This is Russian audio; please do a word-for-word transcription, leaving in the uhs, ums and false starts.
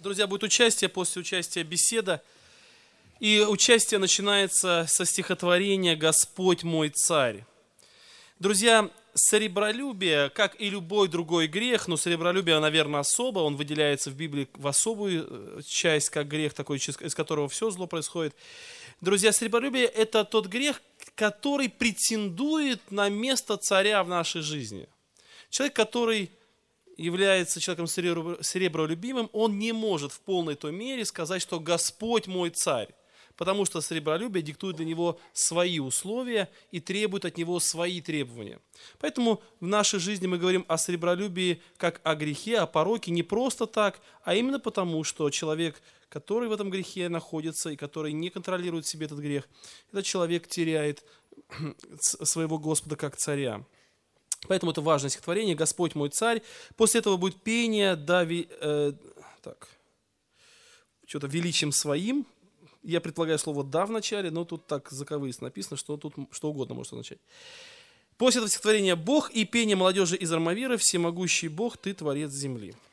Друзья, будет участие, после участия беседа. И участие начинается со стихотворения «Господь мой царь». Друзья, сребролюбие, как и любой другой грех, но сребролюбие, наверное, особо, он выделяется в Библии в особую часть, как грех такой, из которого все зло происходит. Друзья, сребролюбие – это тот грех, который претендует на место царя в нашей жизни. Человек, который является человеком сребролюбимым, он не может в полной той мере сказать, что Господь мой царь, потому что сребролюбие диктует для него свои условия и требует от него свои требования. Поэтому в нашей жизни мы говорим о сребролюбии как о грехе, о пороке не просто так, а именно потому, что человек, который в этом грехе находится и который не контролирует в себе этот грех, этот человек теряет своего Господа как царя. Поэтому это важное стихотворение «Господь мой царь». После этого будет пение да, э, так, что-то величием своим. Я предполагаю слово «да» в начале, но тут так заковыристо написано, что тут что угодно может означать. После этого стихотворения «Бог» и пение молодежи из Армавира «Всемогущий Бог, Ты творец земли».